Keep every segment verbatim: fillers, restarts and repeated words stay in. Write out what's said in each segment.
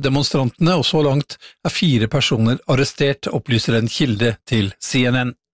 demonstrantene, og så langt er fire personer arrestert, opplyser en kilde til C N N.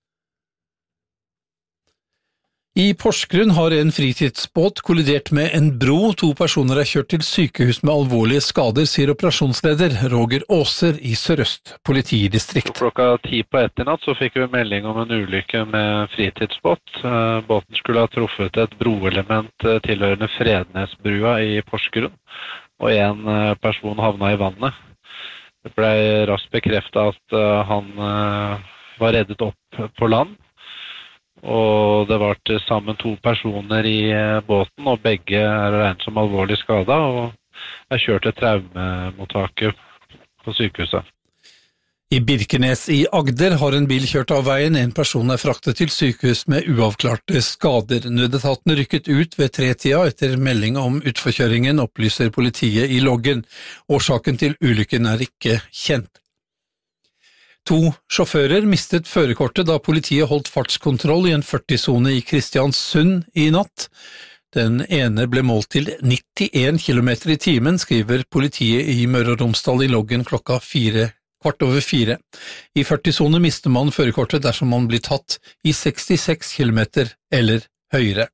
I Porsgrunn har en fritidsbåt kollidert med en bro. To personer er kjørt til sykehus med alvorlige skader, sier operasjonsleder Roger Åser i Sør-Øst politidistrikt. Klokka ti på ett i natt så fikk vi melding om en ulykke med fritidsbåt. Båten skulle ha truffet et broelement tilhørende Frednesbrua i Porsgrunn, og en person havna i vannet. Det ble raskt bekreftet at han var reddet opp på land. Og det var til sammen to personer i båten, og begge er regnet som alvorlig skadet, og er kjørt til traumemottaket på sykehuset. I Birkenes i Agder har en bil kjørt av veien. En person er fraktet til sykehus med uavklarte skader. Nødetaten rykket ut ved tretida etter melding om utforkjøringen, opplyser politiet i loggen. Årsaken til ulykken er ikke kjent. To sjåfører mistet førerkortet da politiet holdt fartskontroll i en førti-sone i Kristiansund i natt. Den ene ble målt til nittien kilometer i timen, skriver politiet i Møre og Romsdal i loggen klokka fire, kvart over fire. I førti-sone mister man førerkortet dersom man blir tatt i sekstiseks kilometer eller høyere.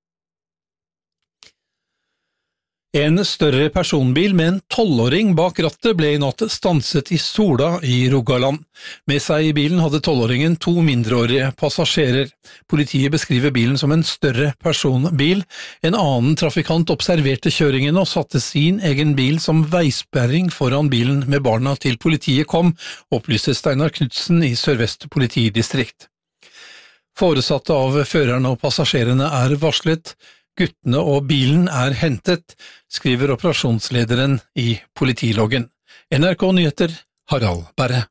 En større personbil med en tolvåring bak rattet ble i natt stanset i Sola i Rogaland. Med seg i bilen hadde tolvåringen to mindreårige passasjerer. Politiet beskriver bilen som en større personbil. En annen trafikant observerte kjøringen og satte sin egen bil som veisperring foran bilen med barna til politiet kom, opplyser Steinar Knudsen i Sør-Vest politidistrikt. Foresatte av førerne og passasjerene er varslet. Guttene og bilen er hentet, skriver operasjonslederen i politiloggen. N R K Nyheter, Harald Berre.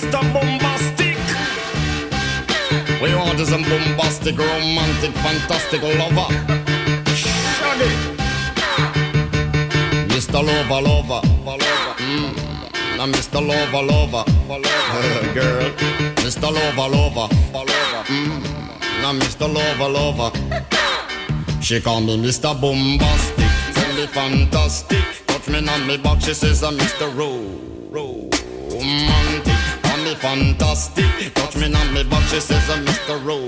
Mister Bombastic. We want is a bombastic, romantic, fantastic lover. Shaggy. Mister Lover, lover, mm. Now Mister Lover, lover, uh, girl. Mister Lover, lover, mm. Now Mister Lover, lover. She call me Mister Bombastic, tell me fantastic. Touch me on me back, she says I'm Mister Ro, Ro, romantic. Call me fantastic, touch me on me back, she says I'm Mister Ro,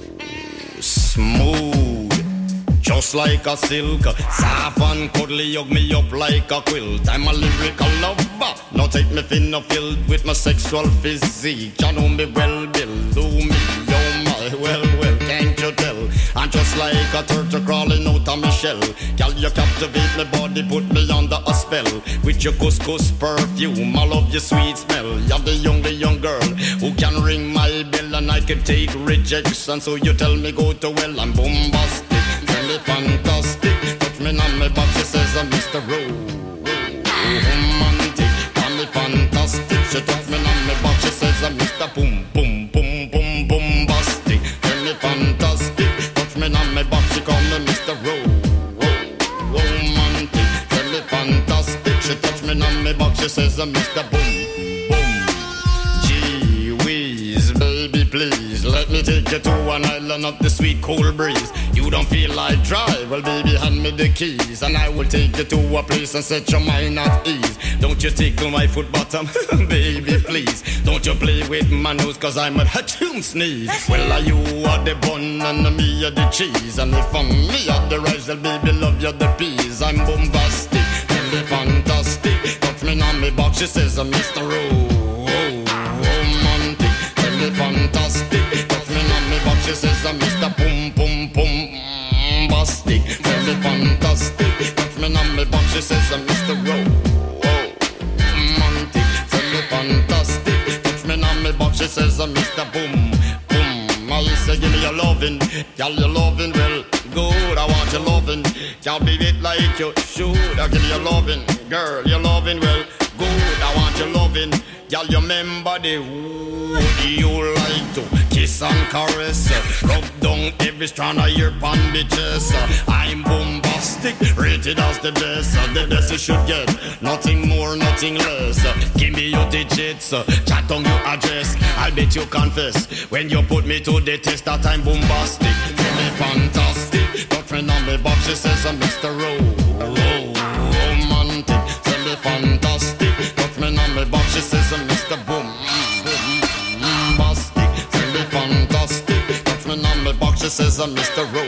smooth. Just like a silk, soft and cuddly, hug me up like a quilt. I'm a lyrical lover, now take me thin or filled with my sexual physique. You know me well, Bill, do me, oh my, well, well, can't you tell? I'm just like a turtle crawling out of my shell. Girl, you captivate my body, put me under a spell. With your couscous perfume, I love your sweet smell. You're the only young girl who can ring my bell, and I can take rejection. So you tell me go to well, I'm bombastic. Tell me fantastic, touch me on my back, she says I'm Mister Ro, romantic. Tell me fantastic, she touch me on my back, she says I'm Mister Boom, boom, boom, boom, bombastic. Tell me fantastic, touch me on my back, she call me Mister Ro, romantic. Tell me fantastic, she touch me on my back, she says I'm Mister Boom, boom. Gee whiz, baby please, let me take you to an island of the sweet cool breeze. You don't feel like drive, well baby hand me the keys, and I will take you to a place and set your mind at ease. Don't you tickle my foot bottom, baby please. Don't you play with my nose, cause I'm a hatchoon sneeze. Well are you are the bun and me are the cheese, and if I'm me are the rice, well baby love you the peas. I'm bombastic, tell me fantastic. Touch me on me box, she says I'm Mister Ro, romantic. Tell me fantastic, touch me on me box, she says I'm Mister Boom, boom, boom. Bastic, tell me fantastic. Touch me on me box, she says I'm Mister Ro, romantic. Tell me fantastic. Touch me on me box, she says I'm Mister Boom, boom. I say give me your lovin', girl your lovin' well good. I want your lovin', can't be it like you should. I give you your lovin', girl your lovin' well good. I want your lovin', girl you remember the who you like to kiss and caress, rub down every strand of your bandages. I'm bombastic, rated as the best. The best you should get, nothing more, nothing less. Give me your digits, chat on your address. I'll bet you confess when you put me to the test that I'm bombastic. Tell me fantastic, touch me on me box, she says I'm Mister Ro, romantic. Tell me fantastic, touch me on me box, she says I'm Mister Boom, bombastic. Tell me fantastic, touch me on me box, she says I'm Mister Ro,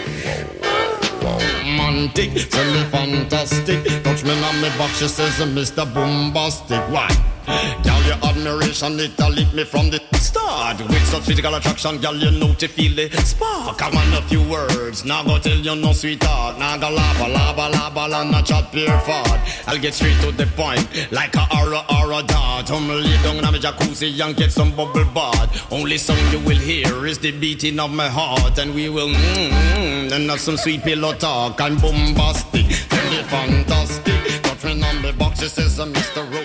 romantic. Tell me fantastic, touch me on me box, she says I'm Mister Bombastic. Why? Girl, your admiration, it a lit me from the start. With such physical attraction, girl, you know to feel the spark. I want a few words, now go tell you no sweetheart. Now go lava, lava, lava, and not chat pure fart. I'll get straight to the point, like a aura, aura dart. I'm lay down in my jacuzzi and get some bubble bath. Only song you will hear is the beating of my heart. And we will mmm, and have some sweet pillow talk. I'm bombastic, tell me fantastic. Touch me on the box, she says I'm Mister Ro,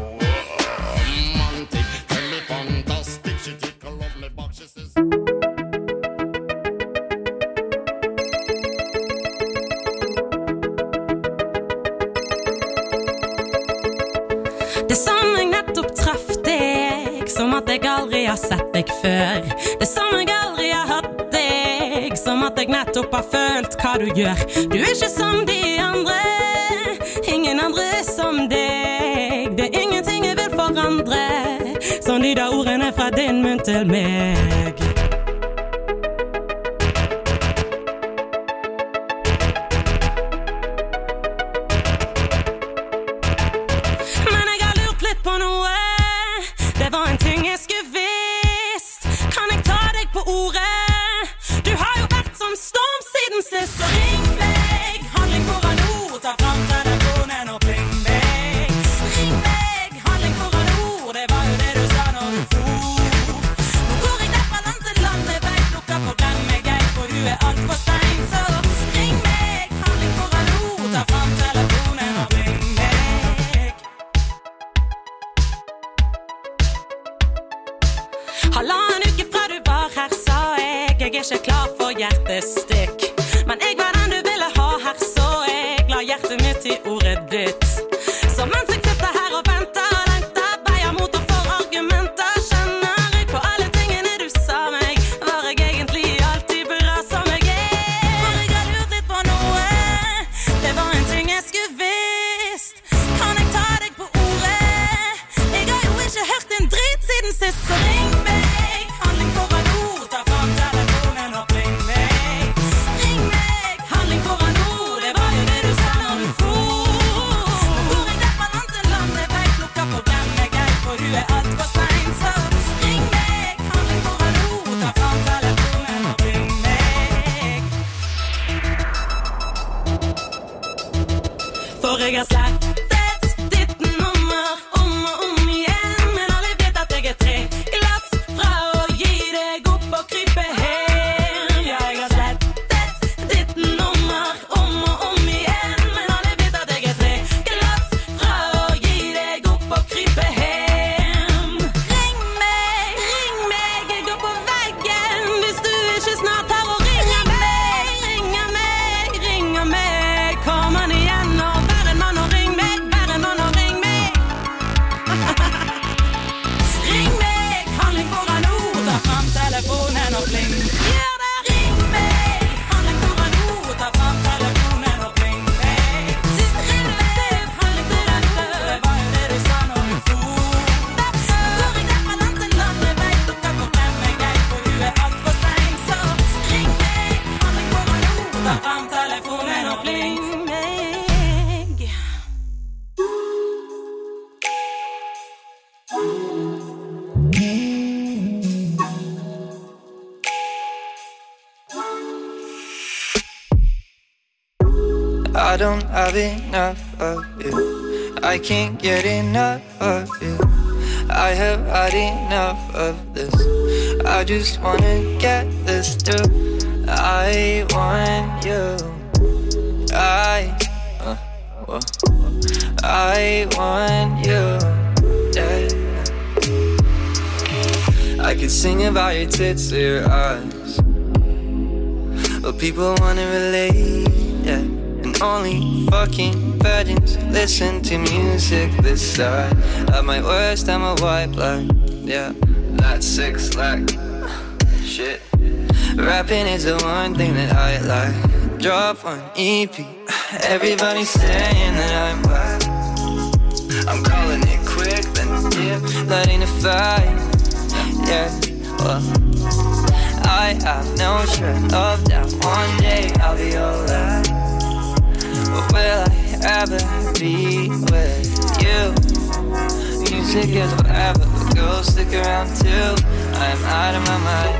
romantic. Tell me fantastic, she tickle up my box, she says. Det som jeg nettopp traff deg, som at jeg aldri har sett deg før. Det som jeg aldri har hatt deg, som at jeg nettopp har følt hva du gjør. Du er ikke som de andre, ingen andre som deg. Det er ingenting jeg vil forandre, som de der ordene fra din munn til meg. Handling for en ord, det var jo det du sa når du for. Nå går jeg der fra land til For jeg har slettet ditt nummer om og om igjen, men alle vet at jeg er tre glass fra å gi deg opp og krype hjem. Ja, jeg har slettet ditt nummer om og om igjen, men alle vet at jeg er tre glass fra å gi deg opp og krype hjem. Ring meg, ring meg, jeg går på veggen hvis du ikke snart har å ringe meg. Ringe meg, ringe meg, kom an igjen og vær en mann og ring meg, vær en mann og ring meg. Ring meg, handling foran ord, ta fram telefonen og pling. Gjør det! Ring meg, handling foran ord, ta fram telefonen og pling. Hey. Ring meg, handling foran ord, det var jo det du sa når du for. Hvor jeg der fra land til land, jeg vet du kan forglemme meg, for du er alt for seng. Så ring meg, handling foran ord, ta fram telefonen og pling. I don't have enough of you. I can't get enough of you. I have had enough of this. I just wanna get this through. I want you. I, uh, whoa. I want you. Yeah. I could sing about your tits or your eyes, but people wanna relate, yeah. And only fucking virgins listen to music this side. At my worst, I'm a white black, yeah. That's six like shit. Rapping is the one thing that I like. Drop one E P, everybody's saying that I'm whack. I'm calling it quick, then yeah, lighting a fire, yeah, well, I have no shred of doubt. One day I'll be alright. But will I ever be with you? Music is forever, but girls stick around too. I'm out of my mind.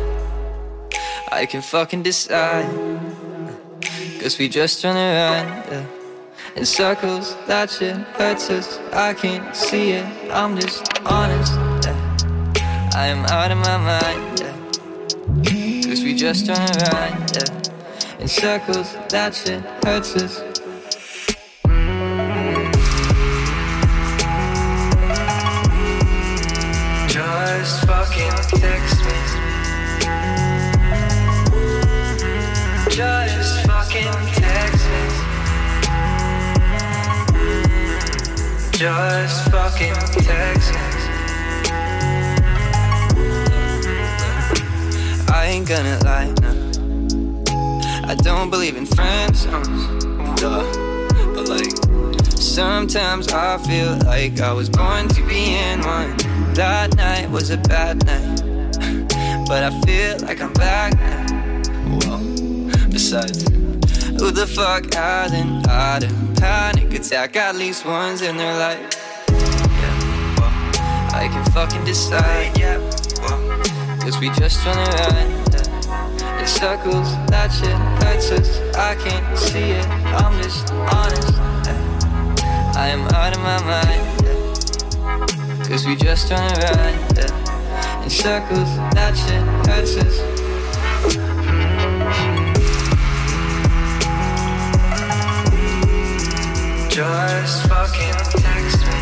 I can fucking decide, cause we just run around, yeah, in circles, that shit hurts us. I can't see it, I'm just honest, yeah. I am out of my mind, yeah, cause we just run around, yeah, in circles, that shit hurts us. Just fucking text me. Just fucking text me. Just fucking text me. I ain't gonna lie, no. I don't believe in friends, duh. But like, sometimes I feel like I was born to be in one. That night was a bad night, but I feel like I'm back now. Whoa. Besides, who the fuck hasn't had a panic attack at least once in their life? Yeah, well, I can fucking decide, yeah, well, cause we just run around, yeah, in circles, that shit hurts us. I can't see it, I'm just honest, yeah. I am out of my mind, yeah, cause we just run around, yeah, in circles, that shit hurts us. Just fucking text me.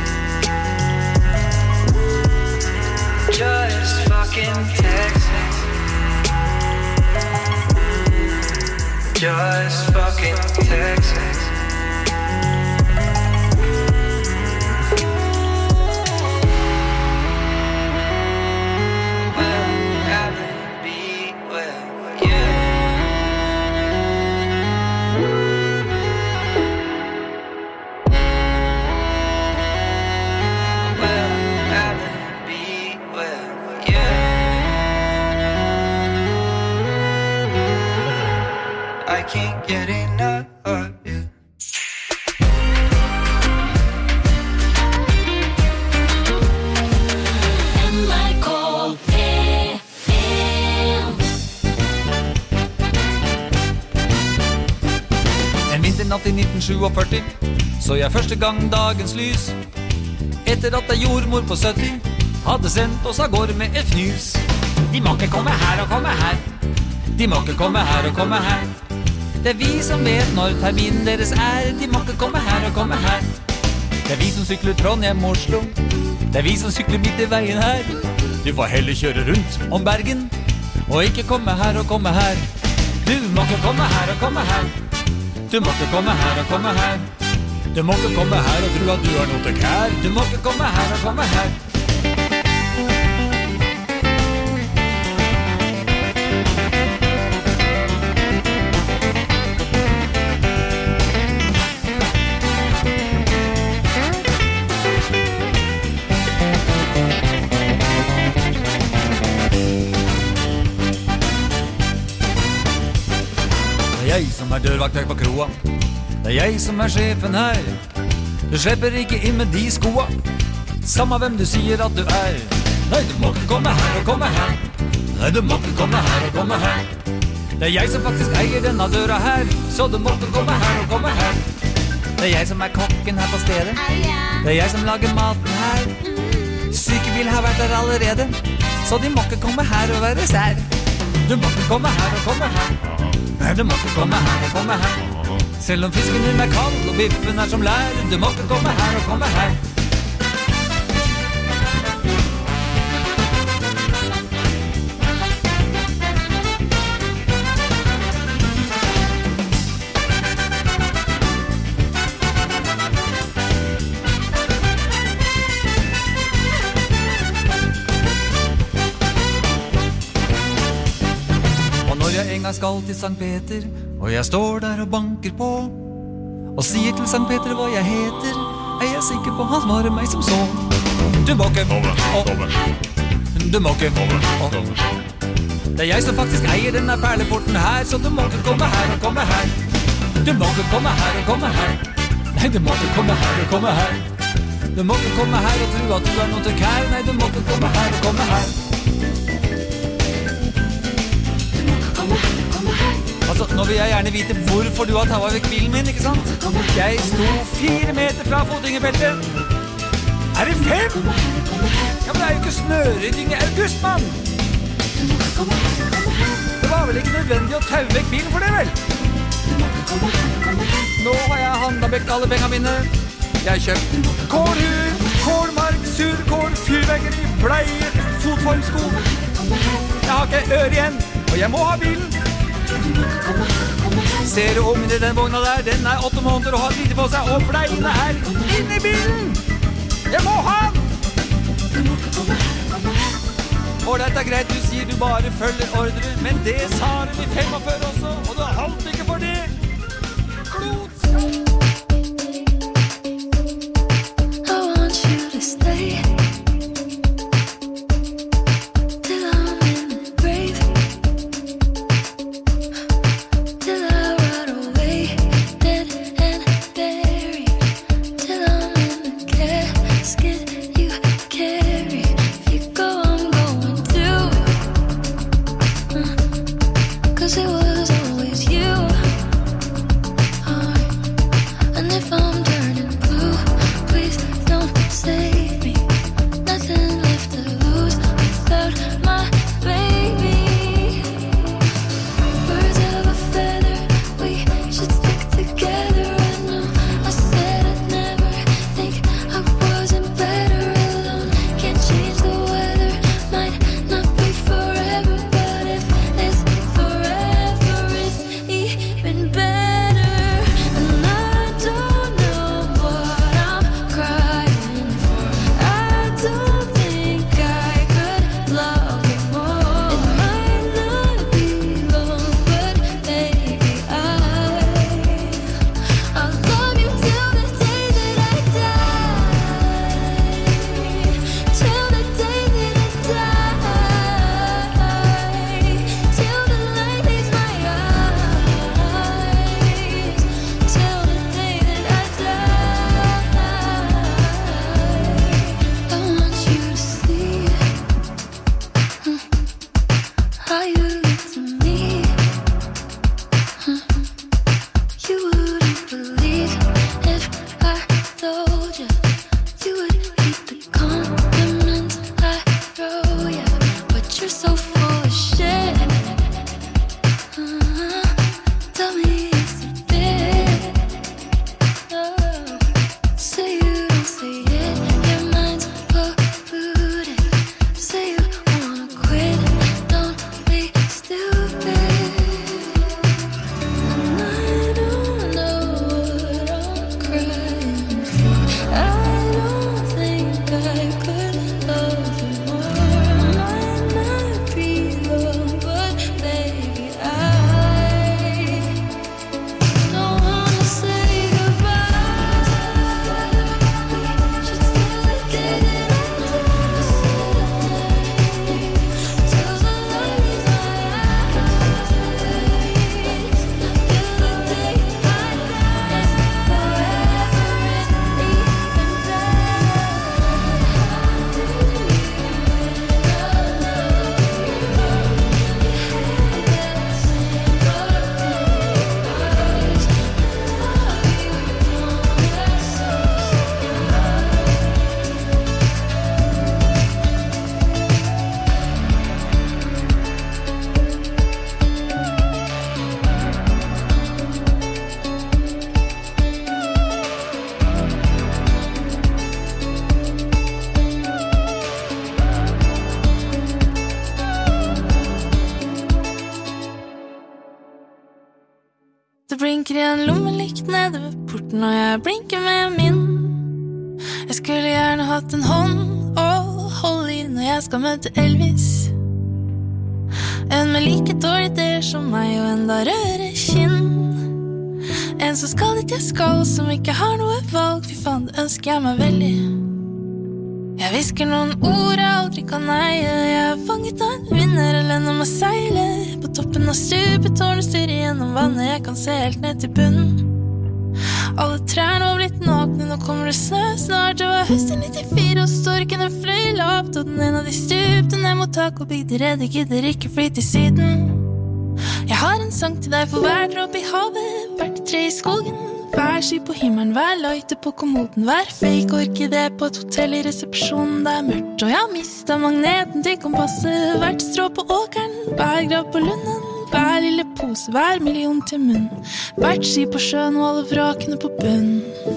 Just fucking text me. Just fucking text me. I can't get enough of you. natt i nitten førtisju så jeg første gang dagens lys. Etter at ei jordmor på sytti hadde sendt oss av gårde med et fnys. De må ikke komme her og komme her. De må ikke komme her og komme her. Det er vi som vet når terminen deres er. De må ikke komme her og komme her. Det er vi som sykler Trondheim-Oslo. Det er vi som sykler midt i veien her. Du får heller kjøre rundt om Bergen og ikke komme her og komme her. Du må ikke komme her og komme her. Du må ikke komme her og komme her. Du må ikke komme her og tro at du har noe til kær. Du må ikke komme her og komme her. Det er jeg som er dørvakt her på kroa. Det er jeg som er sjefen her. Du slipper ikke inn med de skoa. Samme hvem du sier at du er. Nei, du må ikke komme her og komme her. Nei, du må ikke komme her og komme her. Det er jeg som faktisk eier denne døra her. Så du må ikke komme her og komme her. Det er jeg som er kokken her på stedet. Det er jeg som lager maten her. Sykebil har vært der allerede, så de må ikke komme her og være sær. Du må ikke komme her og komme her. Nei, du må ikke komme her og komme her. Selv om fisken din er kald og biffen er som lær. Du må ikke komme her og komme her. Jeg skal til Sankt Peter, og jeg står der og banker på og sier til Sankt Peter hva jeg heter. Er jeg sikker på han svarer meg som så. Du må ikke å, du må ikke å. Det er jeg som faktisk eier denne perleporten her, så du må ikke komme her og komme her. Du må ikke komme her og komme her. Nei, du må ikke komme her og komme her. Du må ikke komme her og tro at du er noe til kær. Nei, du må ikke komme her og komme her. Altså, nå vil jeg gjerne vite hvorfor du har taget vekk bilen min, ikke sant? Jeg sto fire meter fra fotgjengerfeltet. Er det fem? Ja, men det er jo ikke snørydding i august, mann! Det var vel ikke nødvendig å taue vekk bilen for det, vel? Nå har jeg handlet vekk alle pengene mine. Jeg har kjøpt kålhur, kålmark, surkål, fyrverkeri, bleier, fotformsko. Jeg har ikke øre igjen, og jeg må ha bilen. Ser du om i den vogna der? Den er åtte måneder og har lite på seg, og bleiene er inne i bilen! Jeg må ha den! Og dette er greit, du sier du bare følger ordre, men det sa du i femogføre også, og du holdt ikke for det! Klot! I want you to stay. It was always you. hanker I en lommelykt nede ved porten, og jeg blinker med min. Jeg skulle gjerne hatt en hånd å holde I når jeg skal møte Elvis. En med like dårlig ideer som meg, og enda rødere kinn. En som skal dit jeg skal, som ikke har noe valg. Fy faen, det ønsker jeg meg veldig. Jeg visker noen ord jeg aldri kan eie. Jeg er fanget av en vinner, eller når man seiler på toppen av stupetårnet, styrer gjennom vannet. Jeg kan se helt ned til bunnen. Alle trærne var blitt nakne, nå kommer det snø snart. Det var høst I nittifire, og storkene fløy lavt, og den ene av de stupte ned mot tak og bygde rede, gidder ikke fly til syden. Jeg har en sang til deg for hver dråpe I havet, hvert tre I skogen, hver sky på himmelen, hver løyte på kommoden, hver fake orkidé på et hotell I resepsjonen. Det er mørkt, og jeg har mistet magneten til kompasset, hvert strå på åkeren, hver grav på lunden, hver lille pose, hver million til munn, hvert ski på sjøen og alle vrakene på bunn.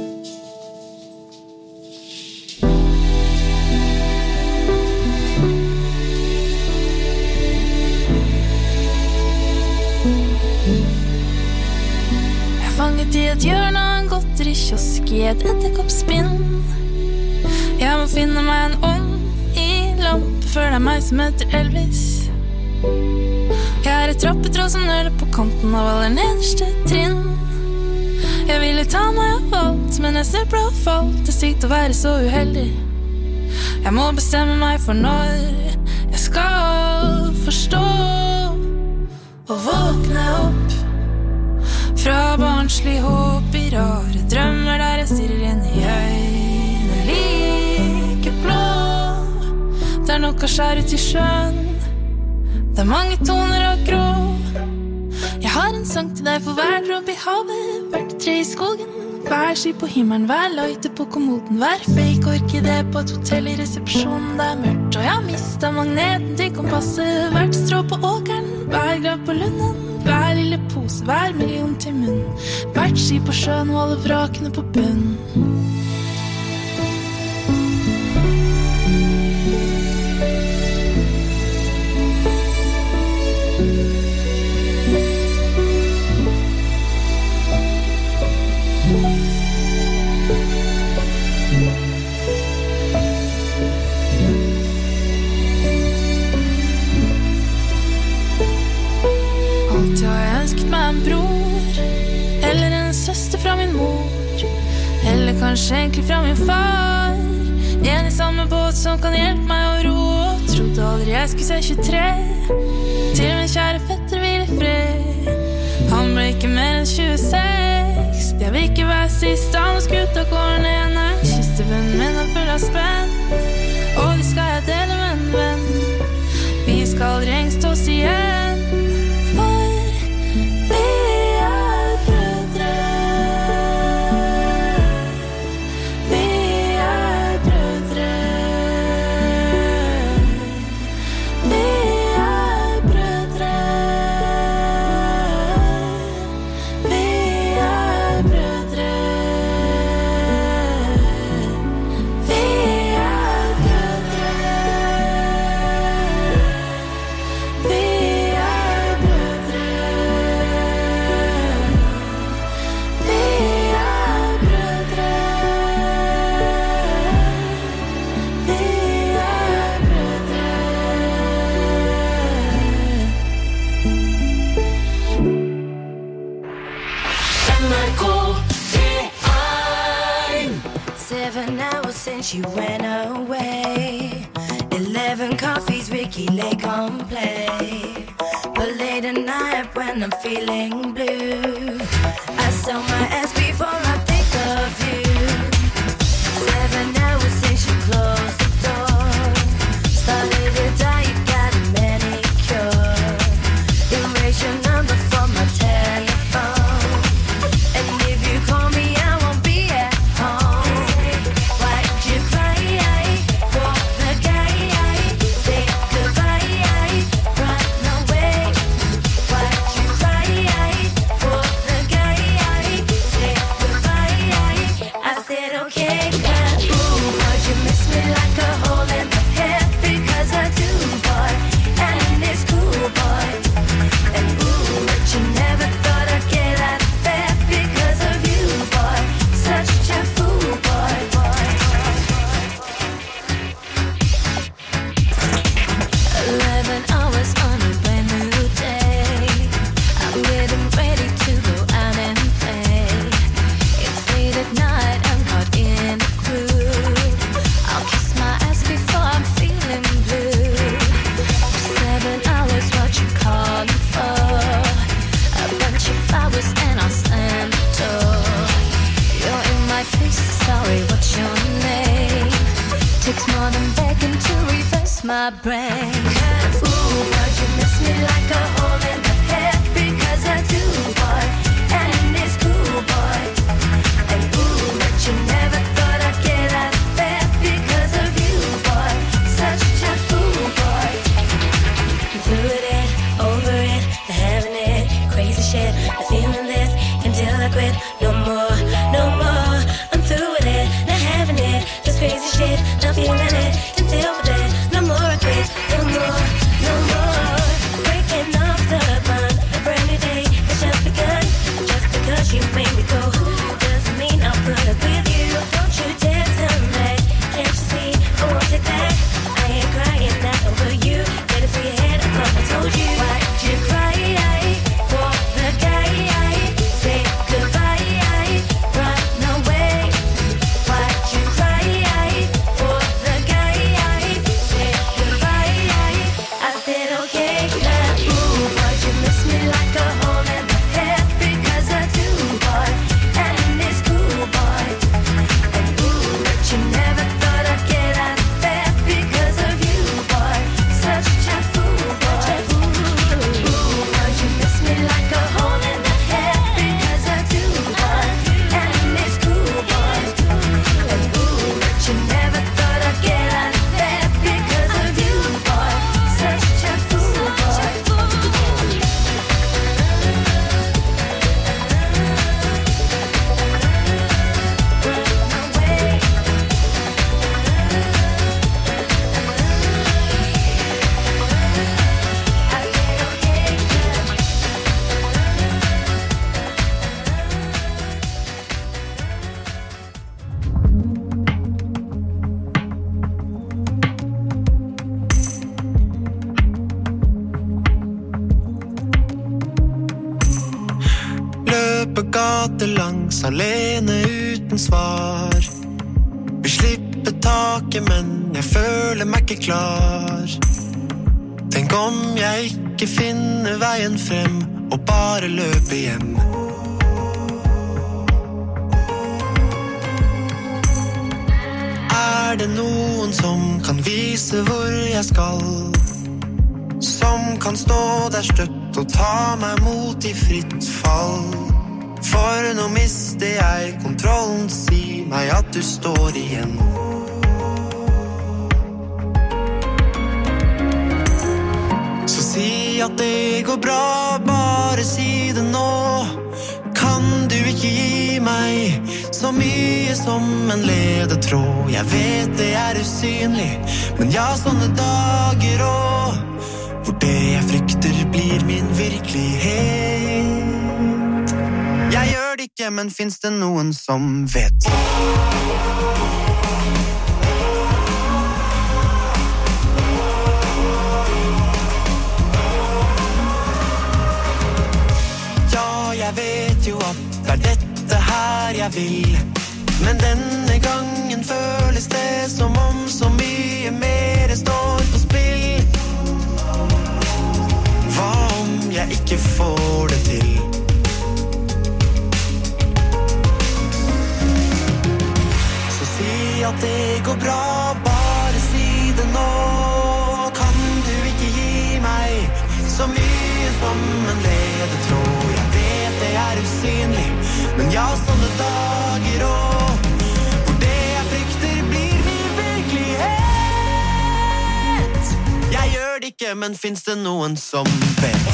Fanget I et hjørne av en godteri kiosk I et edderkoppspinn. Jeg må finne meg en ånd I lampe før det er meg som heter Elvis. Jeg er et trappetroll som nøler på kanten av aller nederste trinn. Jeg ville ta meg av alt, men jeg snøpla og falt. Det er sykt å være så uheldig. Jeg må bestemme meg for når jeg skal forstå og våkne opp fra barnslig håp I rare drømmer der jeg stirrer inn I øynene like blå. Det er nok å skjære ut I sjøen, det er mange toner av grå. Jeg har en sang til deg for hver dråpe I havet, hvert tre I skogen, hver sky på himmelen, hver løyte på kommoden, hver fake orkidé på et hotell I resepsjonen. Det er mørkt, og jeg har mistet magneten til kompasset, hvert strå på åkeren, hver grav på lunden, hver lille pose, hver million til munn, hvert ski på sjøen og alle vrakene på bunn. En bror, eller en søster fra min mor, eller kanskje egentlig fra min far. En I samme båt som kan hjelpe meg å ro, og trodde aldri jeg skulle se tjuetre. Til min kjære fetter hvile I fred, han ble ikke mer enn tjueseks. Jeg vil ikke være sist, han skuta går ned. Nei, kistebunnen min er full av spenn, og det skal jeg dele med en venn. Vi skal aldri engst oss igjen. She went away. Eleven coffees, Ricky Lake on play. But late at night when I'm feeling blue, I sell my ass before I think of you. Seven hours since you closed the door. Started to die, you got a manicure. Erase your number from my telephone, and if you call me, I won't be at home. Goodbye. my brain. Ooh, but you miss me like a hole in the head because I do, boy, and it's cool, boy. And ooh, but you never thought I'd get out of bed because of you, boy. Such a fool, boy. I'm through with it, over it, the having it, crazy shit, the feeling this until I quit. No more, no more. I'm through with it, not having it, this crazy shit, not feeling it until we're dead. No more I quit, no more, no more. Breaking off the bond, a brand new day has just begun. Just because you made me go doesn't mean I'll put up with you. Don't you dare tell me, can't you see I won't take that. I ain't crying not over you. Get it through your head, I thought I told you. Why'd you cry for the guy? Say goodbye, run away. Why'd you cry for the guy? Say goodbye. I said okay, cause ooh, but you miss me like a hole in the head because I do, boy, and it's cool, boy. And ooh, but you never thought I'd get out of bed because of you, boy. Such a fool, such a fool. Ooh, but you miss me like a hole in the head because I do, boy, and it's cool, boy. And ooh, but you never thought I'd get out of bed because of you, boy. Such a fool, boy. Løper gatelangs alene uten svar. Vil slippe taket, men jeg føler meg ikke klar. Tenk om jeg ikke finner veien frem og bare løper hjem. Er det noen som kan vise hvor jeg skal? Som kan stå der støtt og ta meg mot i fritt fall? For nå mister jeg kontrollen, si meg at du står igjen. Så si at det går bra, bare si det nå. Kan du ikke gi meg så mye som en ledetråd? Jeg vet det er usynlig, men ja, sånne dager og hvor det jeg frykter blir min virkelighet. Jeg gjør det ikke, men finnes det noen som vet? Ja, jeg vet jo at det er dette her jeg vil, men denne gangen føles det som om så mye mer står på spill. Hva om jeg ikke får det til? Så si at det går bra, bare si det nå. Kan du ikke gi meg så mye som en ledetråd? Jeg vet det er usynlig, men ja, sånne dager og hvor det jeg frykter blir min virkelighet. Jeg gjør det ikke, men finnes det noen som vet?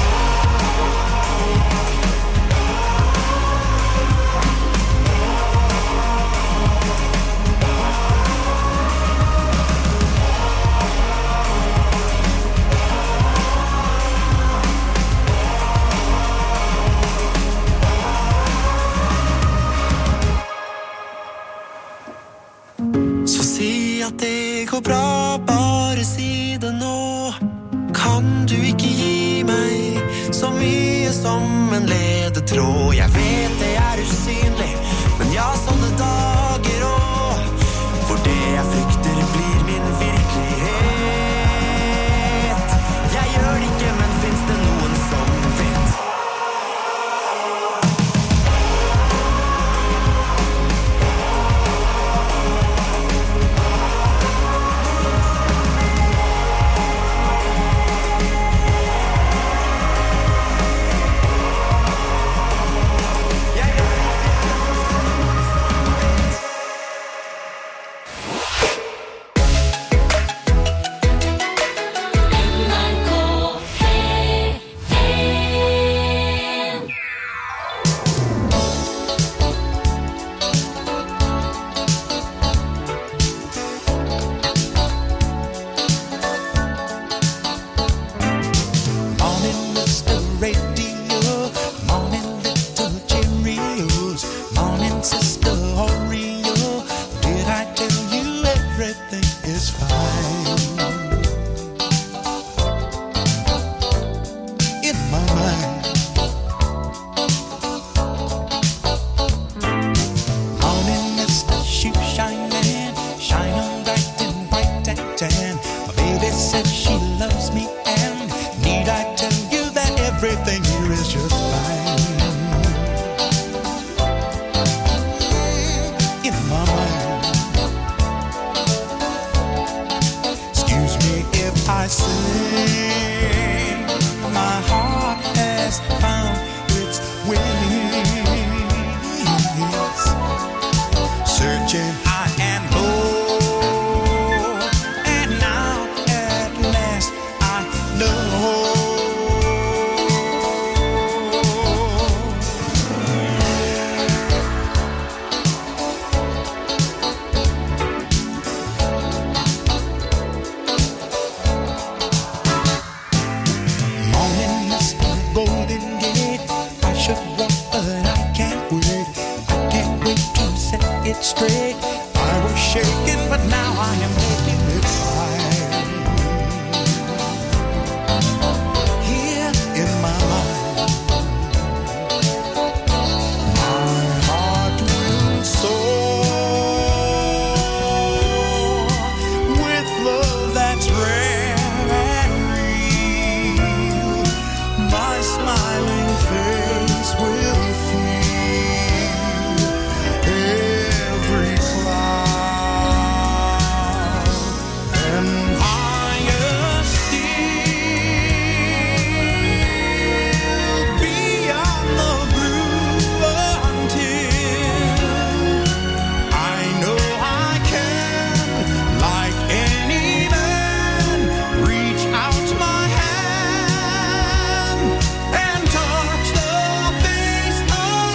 Så si at det går bra, bare si det nå. Kan du ikke gi meg så mye som en ledetråd? Jeg vet det er usynlig, men ja, sånne dager og hvor det jeg frykter blir min virkelighet. Jeg gjør det ikke, men finnes det noen som vet? set it straight. I was shaking, but now I am making it fine. Here in my mind, my heart will soar with love that's rare and real. My smiling face will feel every cloud and higher still beyond the blue until I know I can, like any man, reach out my hand and touch the face of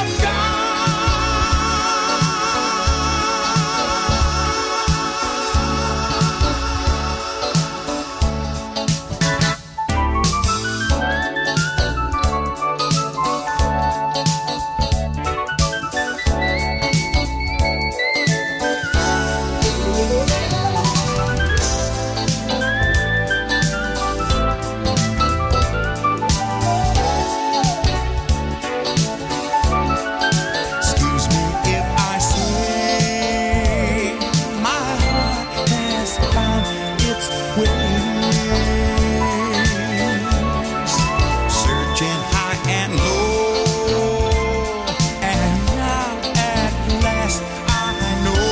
Excuse me if I say my heart has found its wings, searching high and low, and now at last I know.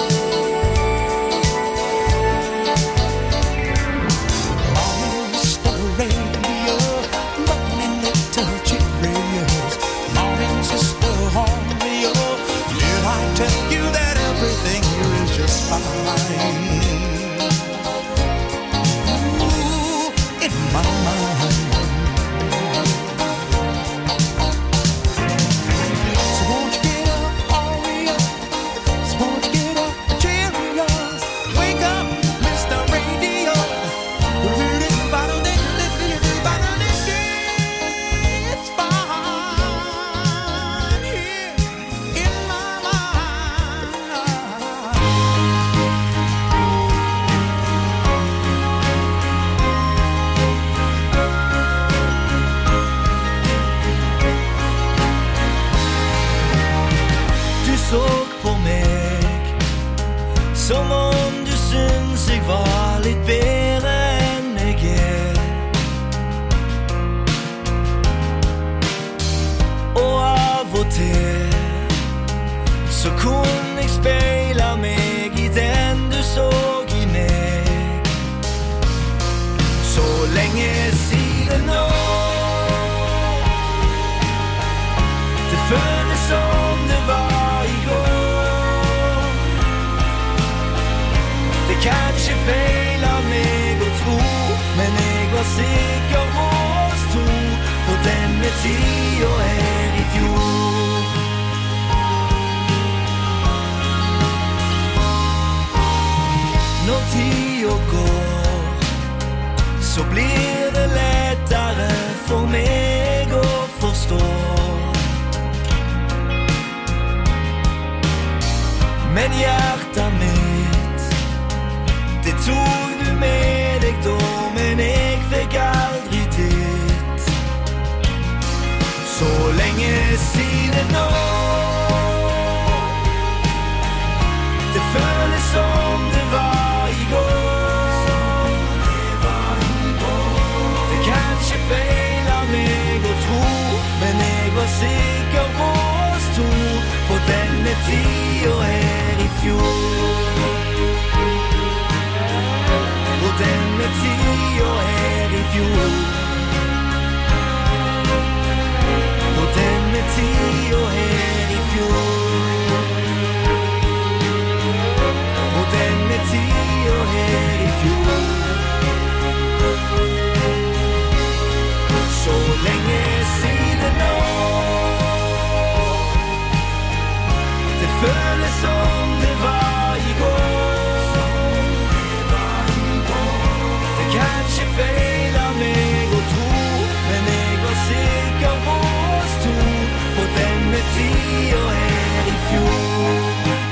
Morning, Mister Radio, morning, little Cheerios. Morning, Sister Oreo, did I tell you that everything here is just fine? Ooh, in my mind. So won't you get up, Oreo? So won't you get up, Cheerios? Wake up, Mister Radio. It's fine here in my mind. Du såg på meg som om du syns jeg var litt bedre enn jeg er. Og av og til så kunne jeg speile meg i den du så i meg. Så lenge siden nå, det føles som det var i går. Det kan ikke feile meg å tro, men jeg var sikker på oss to på denne tida her i fjor. Når tida går, så blir det lettere for meg å forstå. Men hjertet mitt, det tog du med deg da, men jeg fikk aldri ditt. Så lenge siden nå, det føles som det var i går. Det kan ikke feile meg å tro, men jeg var sikker på oss to på denne tida her i fjor. På denne tida her i fjor. På denne tida her i fjor. På denne tida her i fjor. Så lenge siden nå, det føles som det var i går. Det kan ikke feile meg å tro, men jeg var sikker på oss to på denne tida her i fjor.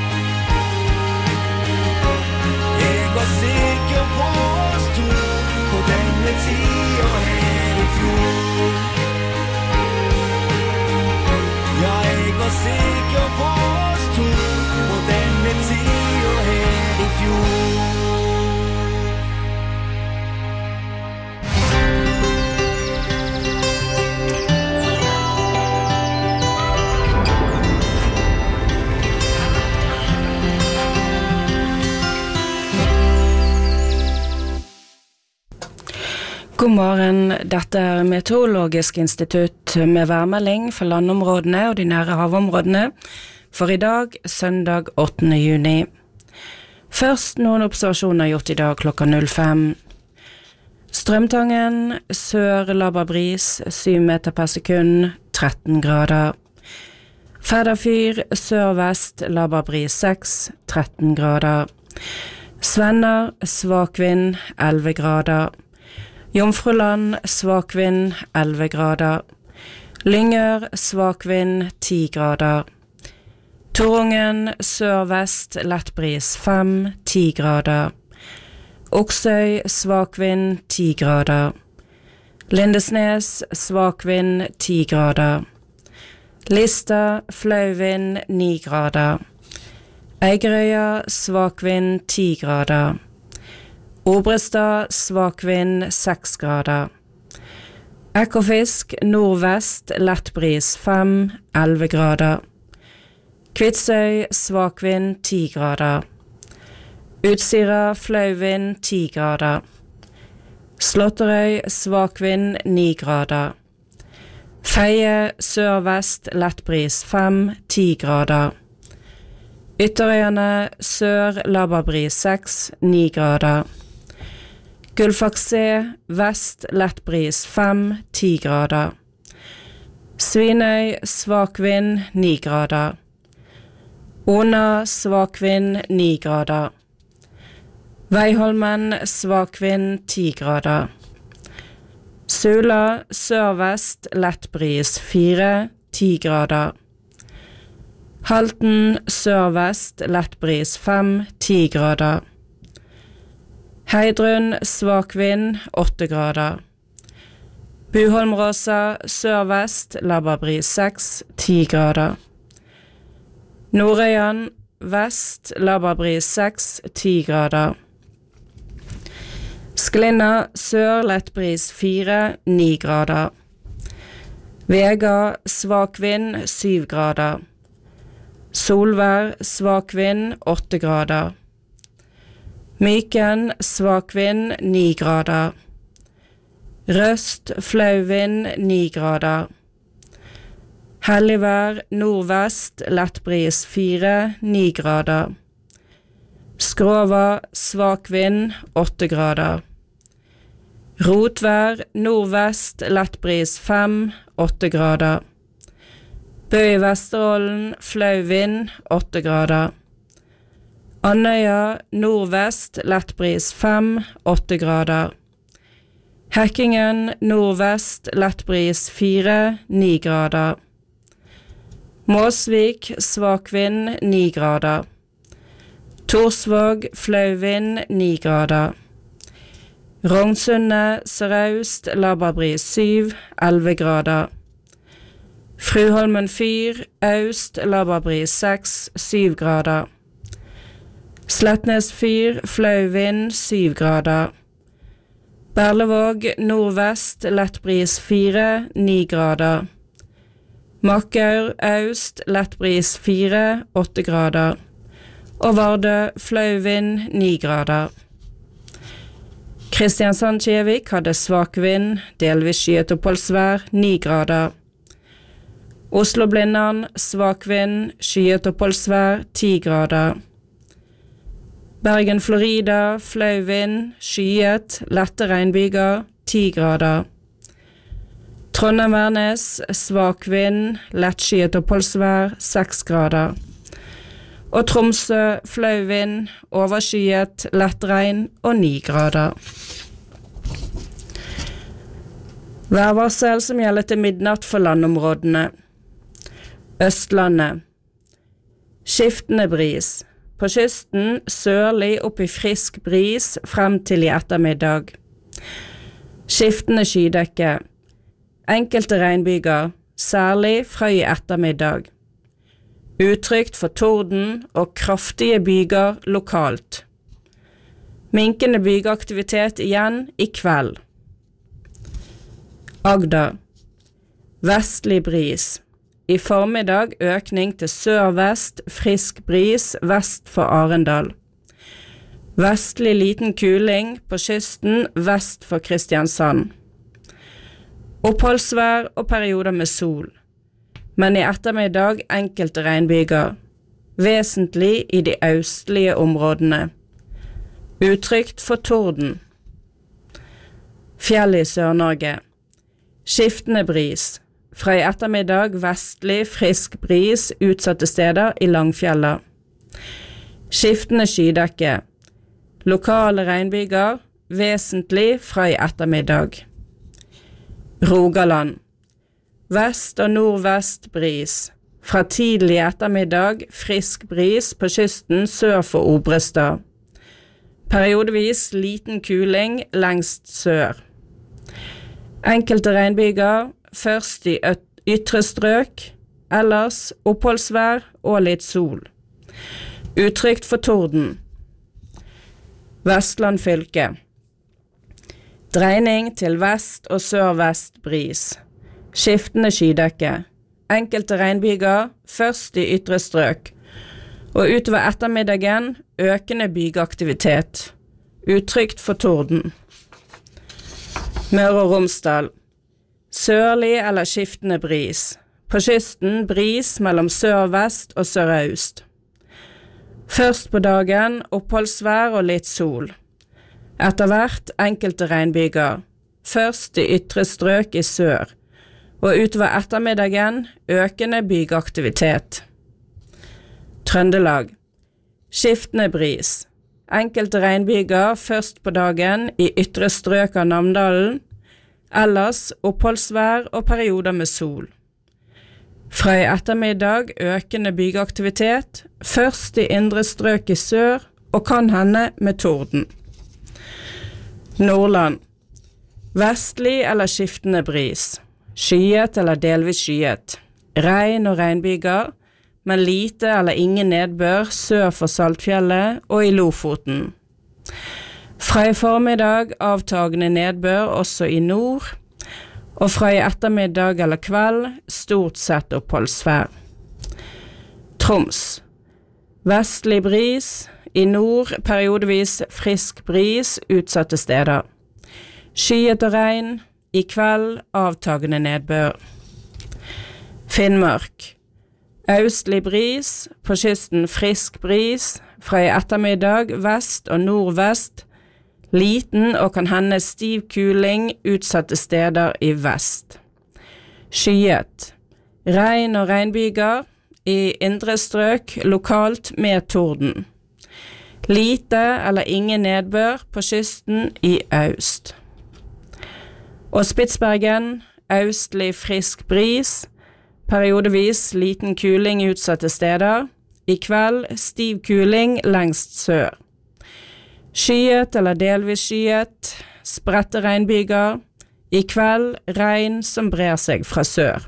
God morgen, dette er Meteorologisk institutt med værmelding for landområdene og de nære havområdene for i dag, søndag åttende juni. Først noen observasjoner gjort i dag klokka null fem. Strømtangen, sør Lababris, syv meter per sekund, tretten grader. Færdafyr, sør-vest, Lababris seks, tretten grader. Svenner, svak vind, elleve grader. Jomfruland, svak vind, elleve grader. Lyngør, svak vind, ti grader. Torungen, sør-vest, lettbris, fem, ti grader. Oksøy, svak vind, ti grader. Lindesnes, svak vind, ti grader. Lista, flau vind, ni grader. Eigerøya, svak vind, ti grader. Obrestad, svak vind, seks grader. Ekofisk, nordvest, lettbris, fem, elleve grader. Kvitsøy, svak vind, ti grader. Utsira, flau vind, ti grader. Slåtterøy, svak vind, ni grader. Feie, sør-vest, lettbris, fem, ti grader. Ytterøyene, sør, Lababris, seks, ni grader. Gullfaks-C, vest, lettbris, fem, ti grader. Svinøy, svak vind, ni grader. Ona, svak vind, ni grader. Veiholmen, svak vind, ti grader. Sula, sør-vest, lettbris, fire, ti grader. Halten, sør-vest, lettbris, fem, ti grader. Heidrun, svak vind, åtte grader. Buholmråsa, sør-vest, Lababris, seks, ti grader. Nordøyan, vest, Lababris, seks, ti grader. Sklinna, sør, lettbris, fire, ni grader. Vega, svak vind, syv grader. Solvær, svak vind, åtte grader. Myken, svak vind, ni grader. Røst, flau vind, ni grader. Helligvær, nordvest, lettbris, fire, ni grader. Skrova, svak vind, åtte grader. Rotvær, nordvest, lettbris, fem, åtte grader. Bø i Vesterålen, flau vind, åtte grader. Andøya, nordvest, lettbris, fem, åtte grader. Hekkingen, nordvest, lettbris, fire, ni grader. Måsvik, svak vind, ni grader. Torsvåg, flau vind, ni grader. Rognsundet, sørøst, Lababris, syv, elleve grader. Fruholmen fyr, øst, Lababris, seks, syv grader. Slettnes fyr, flau vind, syv grader. Berlevåg, nordvest, lettbris, fire, ni grader. Makkaur, øst, lettbris, fire, åtte grader. Og Vardø, flau vind, ni grader. Kristiansand-Kjevik hadde svak vind, delvis skyet oppholdsvær, ni grader. Oslo-Blindern, svak vind, skyet oppholdsvær, ti grader. Bergen-Florida, flau vind, skyet, lette regnbyger, ti grader. Trondheim-Værnes, svak vind, lettskyet oppholdsvær, seks grader. Og Tromsø, flau vind, overskyet, lett regn og ni grader. Værvarsel som gjelder til midnatt for landområdene. Østlandet. Skiftende bris. På kysten sørlig opp i frisk bris frem til i ettermiddag. Skiftende skydekke. Enkelte regnbyger, særlig fra i ettermiddag. Utrygt for torden og kraftige byger lokalt. Minkende bygeaktivitet igjen i kveld. Agder. Vestlig bris. I formiddag økning til sør-vest, frisk bris vest for Arendal. Vestlig liten kuling på kysten vest for Kristiansand. Oppholdsvær og perioder med sol, men i ettermiddag enkelte regnbyger, vesentlig i de østlige områdene. Utrygt for torden. Fjell i Sør-Norge. Skiftende bris. Fra i ettermiddag vestlig frisk bris utsatte steder i Langfjella. Skiftende skydekke. Lokale regnbyger, vesentlig fra i ettermiddag. Rogaland. Vest og nordvest bris. Fra tidlig ettermiddag frisk bris på kysten sør for Obrestad. Periodevis liten kuling lengst sør. Enkelte regnbyger, først i ytre strøk, ellers oppholdsvær og litt sol. Utrygt for torden. Vestland fylke. Dreining til vest og sør-vest bris. Skiftende skydekke. Enkelte regnbyger, først i ytre strøk. Og utover ettermiddagen økende bygeaktivitet. Utrygt for torden. Møre og Romsdal. Sørlig eller skiftende bris. På kysten bris mellom sør-vest og sør-øst. Først på dagen oppholdsvær og litt sol. Etter hvert enkelte regnbyger. Først i ytre strøk i sør. Og utover ettermiddagen økende bygeaktivitet. Trøndelag. Skiftende bris. Enkelte regnbyger først på dagen i ytre strøk av Namdalen, ellers oppholdsvær og perioder med sol. Fra i ettermiddag økende bygeaktivitet, først i indre strøk i sør og kan hende med torden. Nordland. Vestlig eller skiftende bris. Skyet eller delvis skyet. Regn og regnbyger, men lite eller ingen nedbør sør for Saltfjellet og i Lofoten. Fra i formiddag avtagende nedbør også i nord, og fra i ettermiddag eller kveld stort sett oppholdsvær. Troms. Vestlig bris, i nord periodevis frisk bris utsatte steder. Skyet og regn, i kveld avtagende nedbør. Finnmark. Østlig bris, på kysten frisk bris, fra i ettermiddag vest og nordvest, liten og kan hende stiv kuling utsatte steder i vest. Skyet. Regn og regnbyger, i indre strøk lokalt med torden. Lite eller ingen nedbør på kysten i øst. Og Spitsbergen, østlig frisk bris, periodevis liten kuling utsatte steder, i kveld stiv kuling lengst sør. Skyet eller delvis skyet, spredte regnbyger, i kveld regn som brer seg fra sør.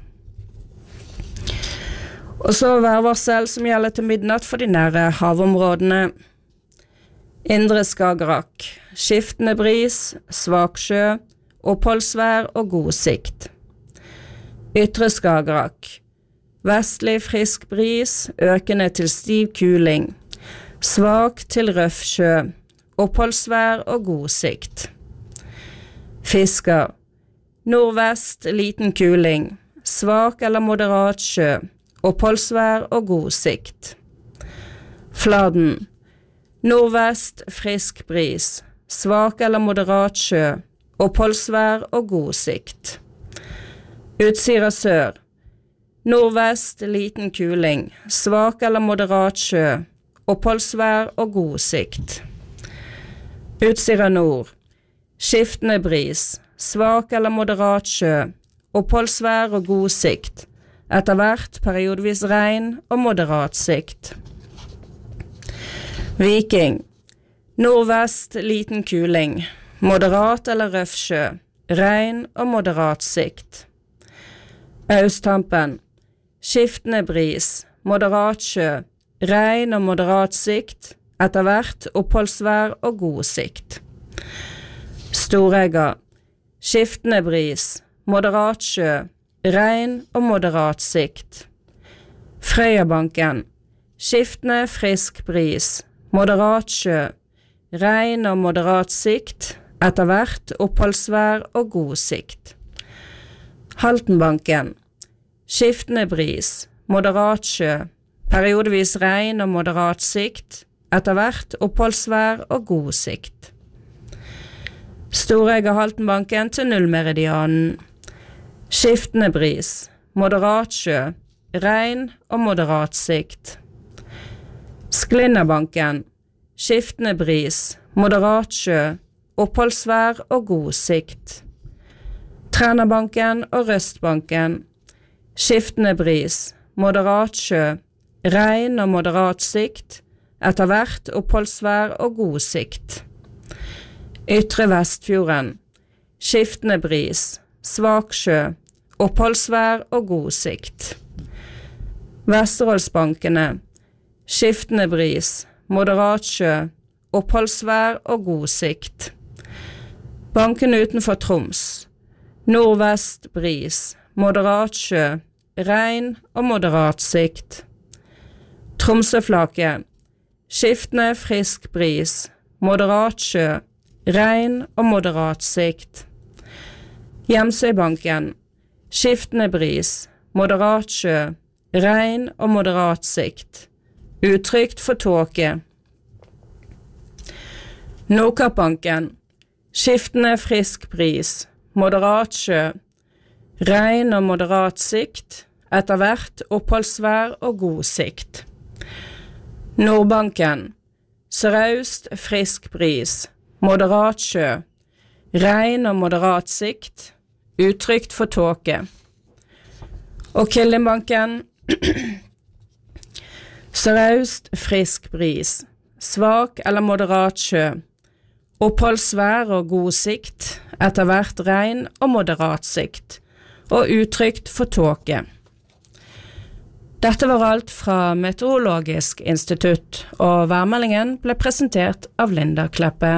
Og så værvarsel som gjelder til midnatt for de nære havområdene. Indre Skagerrak, skiftende bris, svak sjø, oppholdsvær og god sikt. Ytre Skagerrak, vestlig frisk bris, økende til stiv kuling, svak til røff sjø, oppholdsvær og god sikt. Fisker, nordvest liten kuling, svak eller moderat sjø, oppholdsvær og god sikt. Fladen, nordvest frisk bris, svak eller moderat sjø, oppholdsvær og god sikt. Utsira sør, nordvest liten kuling, svak eller moderat sjø, oppholdsvær og god sikt. Utsira nord, skiftende bris, svak eller moderat sjø, oppholdsvær og god sikt, etter hvert periodevis regn og moderat sikt. Viking, nordvest liten kuling, moderat eller røff sjø, regn og moderat sikt. Østhampen, skiftende bris, moderat sjø, regn og moderat sikt, etter hvert oppholdsvær og god sikt. Storegga, skiftende bris, moderat sjø, regn og moderat sikt. Frøyabanken, skiftende frisk bris, moderat sjø, regn og moderat sikt, etter hvert oppholdsvær og god sikt. Haltenbanken, skiftende bris, moderat sjø, periodevis regn og moderat sikt, etter hvert oppholdsvær og god sikt. Storegga Haltenbanken til nullmeridianen, skiftende bris, moderat sjø, regn og moderat sikt. Sklinnabanken, skiftende bris, moderat sjø, oppholdsvær og god sikt. Trænabanken og Røstbanken, skiftende bris, moderat sjø, regn og moderat sikt, etter hvert oppholdsvær og god sikt. Ytre Vestfjorden, skiftende bris, svak sjø, oppholdsvær og god sikt. Vesterålsbankene, skiftende bris, moderat sjø, oppholdsvær og god sikt. Banken utenfor Troms, nordvest bris, moderat sjø, regn og moderat sikt. Tromsøflaket, skiftende frisk bris, moderat sjø, regn og moderat sikt. Hjemsøybanken, skiftende bris, moderat sjø, regn og moderat sikt. Utrygt for tåke. Nordkappbanken, skiftende frisk bris, moderat sjø, regn og moderat sikt, etter hvert oppholdsvær og god sikt. Nordbanken, sørøst frisk bris, moderat sjø, regn og moderat sikt, utrygt for tåke. Og Kildingbanken, sørøst frisk bris, svak eller moderat sjø, oppholdsvær og god sikt, etter hvert regn og moderat sikt, og utrygt for tåke. Dette var alt fra Meteorologisk institutt, og værmeldingen ble presentert av Linda Kleppe.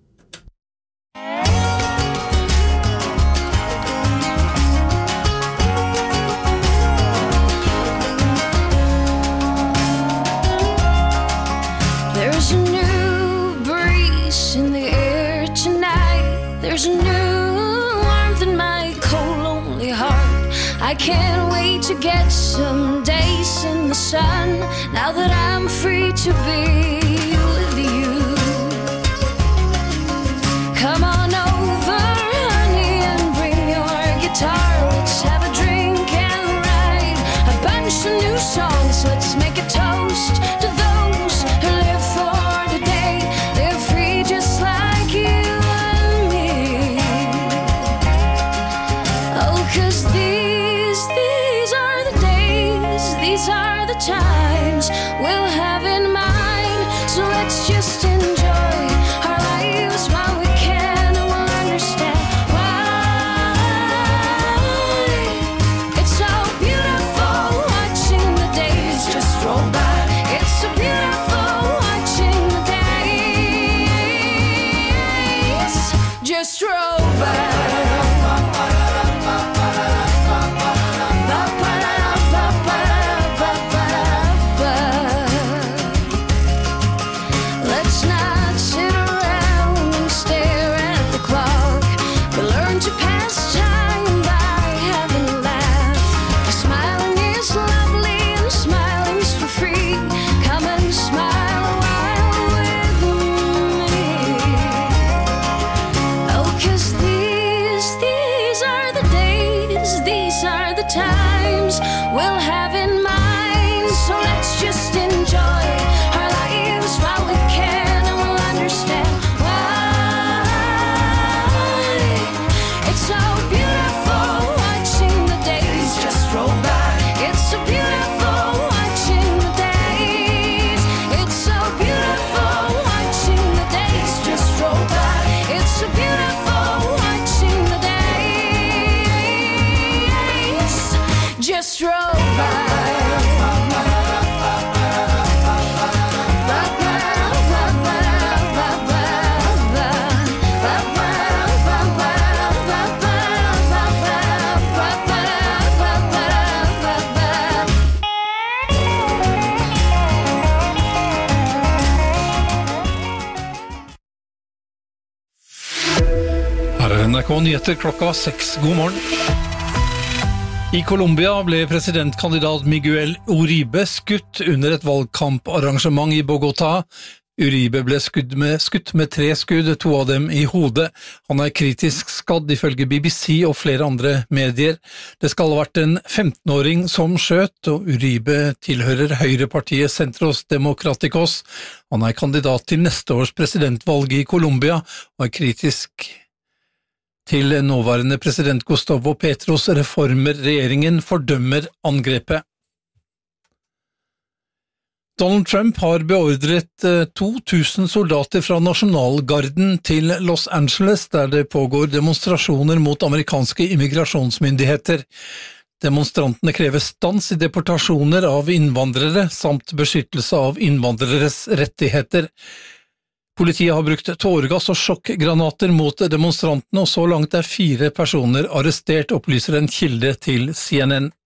There's a new warmth in my cold, lonely heart. I can't wait to get some days in the sun, now that I'm free to be with you. Come on over, honey, and bring your guitar. Let's have a drink and write a bunch of new songs. Let's make a toast to those who live for today. They're free just like you. These are the times we'll have in mind. N R K Nyheter klokka seks. God morgen. I Colombia ble presidentkandidat Miguel Uribe skutt under et valgkamparrangement i Bogotá. Uribe ble skutt med, skutt med tre skudd, to av dem i hodet. Han er kritisk skadd ifølge B B C og flere andre medier. Det skal ha vært en femtenåring som skjøt, og Uribe tilhører høyrepartiet Centros Democráticos. Han er kandidat til neste års presidentvalg i Colombia og er kritisk til nåværende president Gustavo Petros reformer. Regjeringen fordømmer angrepet. Donald Trump har beordret to tusen soldater fra Nasjonalgarden til Los Angeles, der det pågår demonstrasjoner mot amerikanske immigrasjonsmyndigheter. Demonstrantene krever stans i deportasjoner av innvandrere, samt beskyttelse av innvandreres rettigheter. Politiet har brukt tåregass og sjokkgranater mot demonstrantene, og så langt er fire personer arrestert, opplyser en kilde til C N N.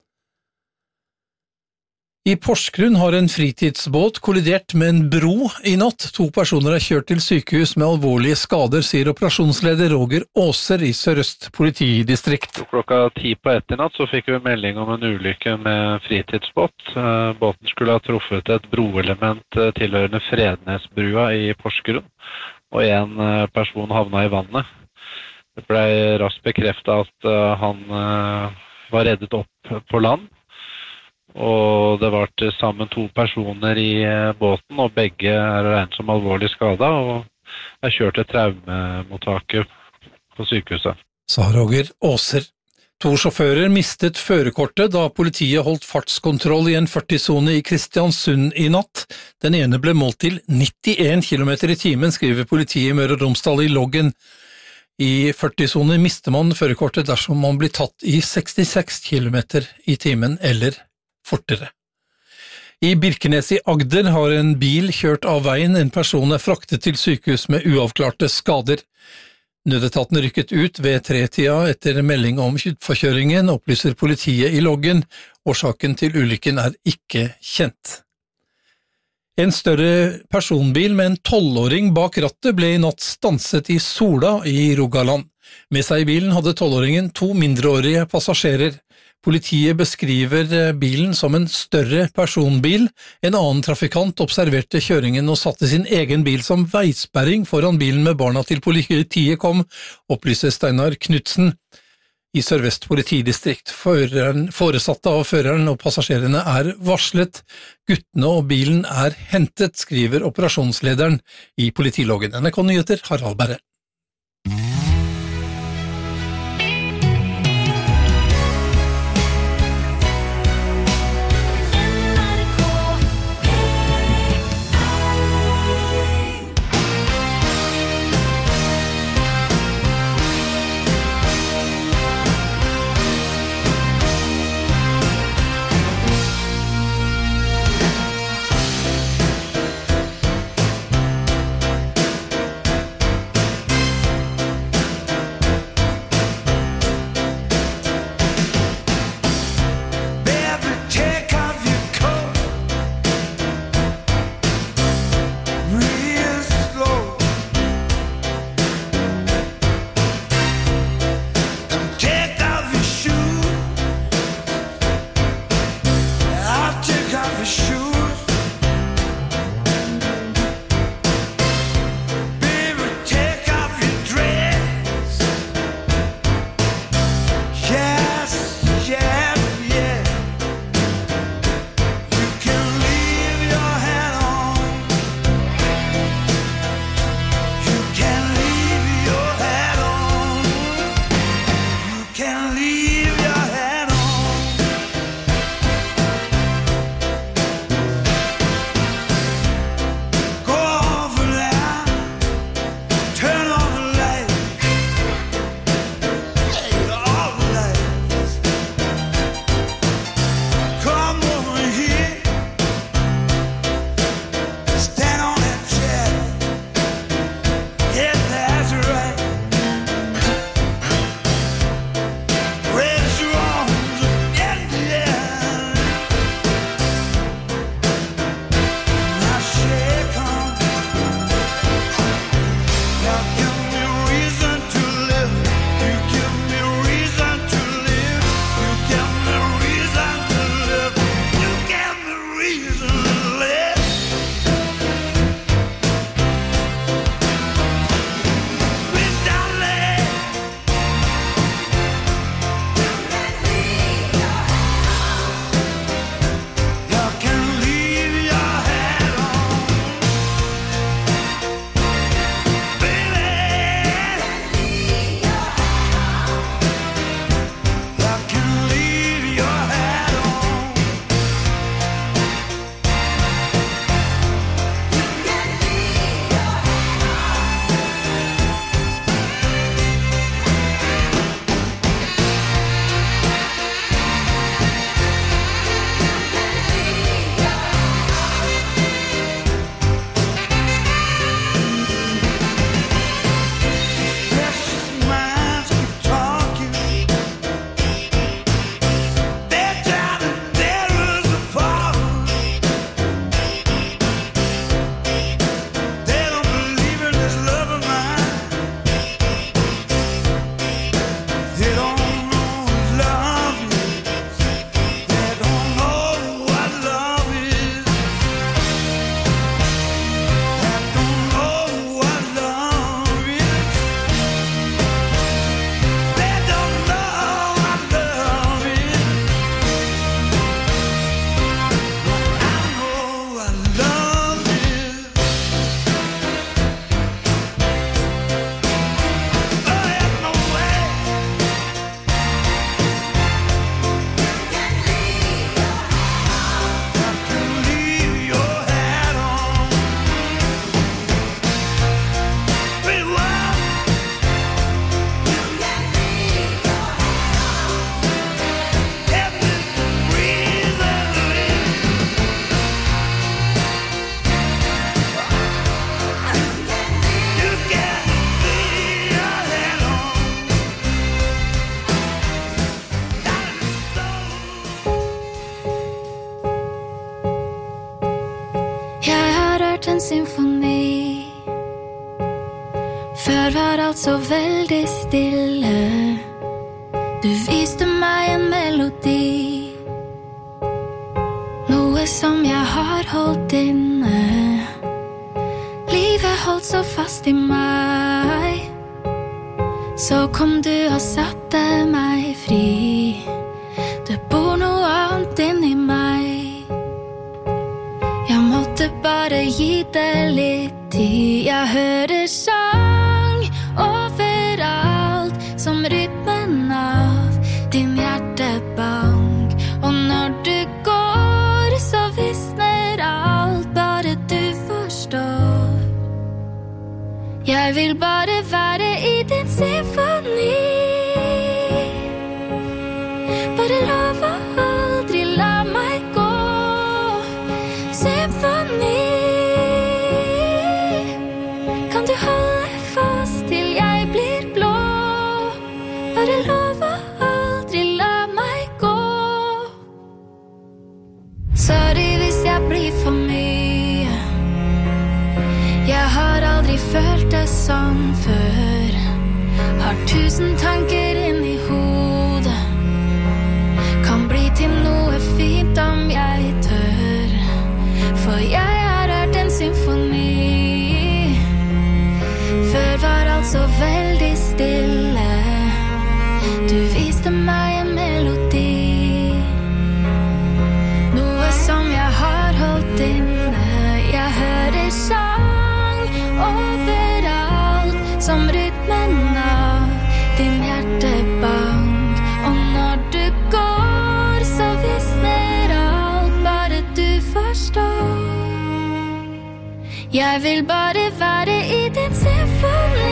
I Porsgrunn har en fritidsbåt kollidert med en bro i natt. To personer er kjørt til sykehus med alvorlige skader, sier operasjonsleder Roger Åser i Sør-Øst politidistrikt. Klokka ti på ett i natt så fikk vi melding om en ulykke med fritidsbåt. Båten skulle ha truffet et broelement tilhørende Frednesbrua i Porsgrunn, og en person havna i vannet. Det ble raskt bekreftet at han var reddet opp på land. Og det var til sammen to personer i båten, og begge er regnet som alvorlig skadet, og er kjørt til traumemottaket på sykehuset. Sa Roger Åser. To sjåfører mistet førerkortet da politiet holdt fartskontroll i en førti-sone i Kristiansund i natt. Den ene ble målt til nittien kilometer i timen, skriver politiet i Møre og Romsdal i loggen. I førti-sone mister man førerkortet dersom man blir tatt i sekstiseks kilometer i timen eller fortere. I Birkenes i Agder har en bil kjørt av veien. En person er fraktet til sykehus med uavklarte skader. Nødetaten rykket ut ved tretida etter melding om utforkjøringen, opplyser politiet i loggen. Årsaken til ulykken er ikke kjent. En større personbil med en tolvåring bak rattet ble i natt stanset i Sola i Rogaland. Med seg i bilen hadde tolvåringen to mindreårige passasjerer. Politiet beskriver bilen som en større personbil. En annen trafikant observerte kjøringen og satte sin egen bil som veisperring foran bilen med barna til politiet kom, opplyser Steinar Knudsen i Sør-Vest politidistrikt. Føreren, foresatte av føreren og passasjerene er varslet. Guttene og bilen er hentet, skriver operasjonslederen i politiloggen. N R K Nyheter, Harald Berre. hørt en symfoni. Før var alt så veldig stille. Du viste meg en melodi, noe som jeg har holdt inne. Livet holdt så fast i meg. Så kom du og satte meg fri. Det bor noe annet inni meg. Jeg måtte bare gi det litt tid. Jeg hører sang overalt, som rytmen av din hjertebank. Og når du går, så visner alt, bare du forstår. Jeg vil bare være i din symfoni. Bare lov å aldri la meg gå. Symfoni. Kan du holde fast til jeg blir blå? Bare lov å aldri la meg gå. Sorry hvis jeg blir for mye. Jeg har aldri følt det sånn før. Har tusen tanker inn i hodet. Kan bli til noe fint om jeg tør. For jeg har hørt en symfoni. Før var alt så veldig stille. Du viste meg en melodi, noe som jeg har holdt inne. Jeg hører sang overalt, som rytmen av din hjertebank. Og når du går, så visner alt, bare du forstår. Jeg vil bare være i din symfoni.